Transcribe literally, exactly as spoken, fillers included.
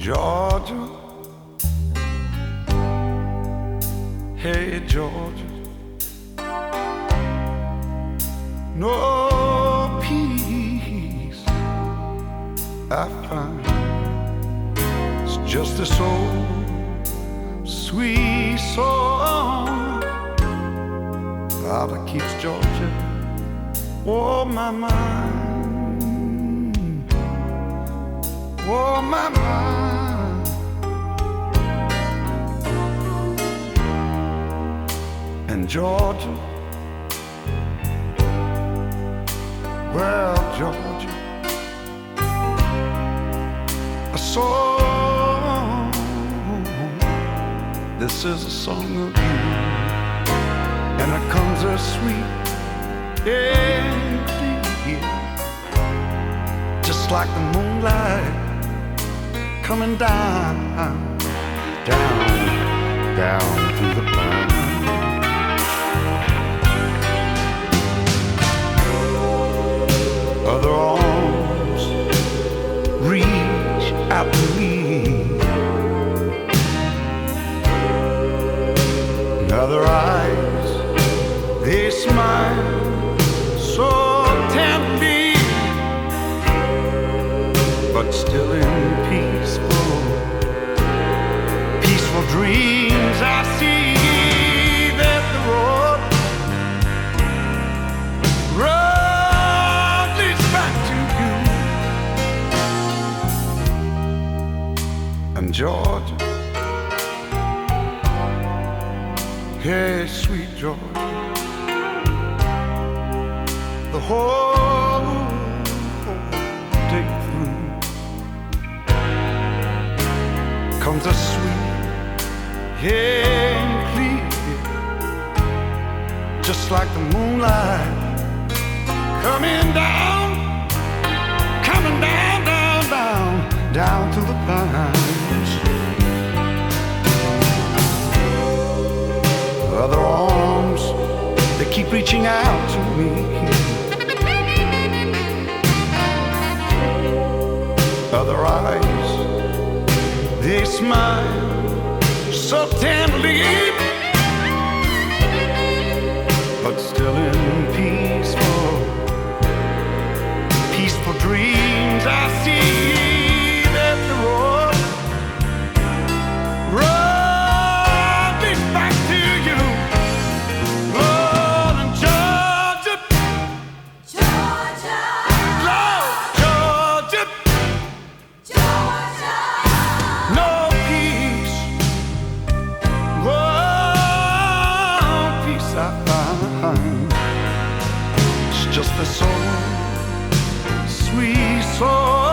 Georgia, hey Georgia, no peace I find. It's just this old sweet song that keeps Georgia on my mind, on my mind. And Georgia, well, Georgia, a song, this is a song of you, and it comes as sweet and clear, just like the moonlight coming down, down, down through the pine. Other arms reach out to me, and other eyes, they smile so tenderly, but still in peaceful, peaceful dreams I see that the road, road leads back to you. And Georgia, hey sweet Georgia, the whole day through comes a sweet and clear, just like the moonlight coming down, coming down, down, down, down through the pines. Other arms, they keep reaching out to me, other eyes, they smile so tenderly, but still in peaceful, peaceful dreams I see that the road, road leads back to you. Oh, and Georgia, Georgia, Lord, Georgia, Georgia, no peace, oh, peace I find. It's just the soul, sweet soul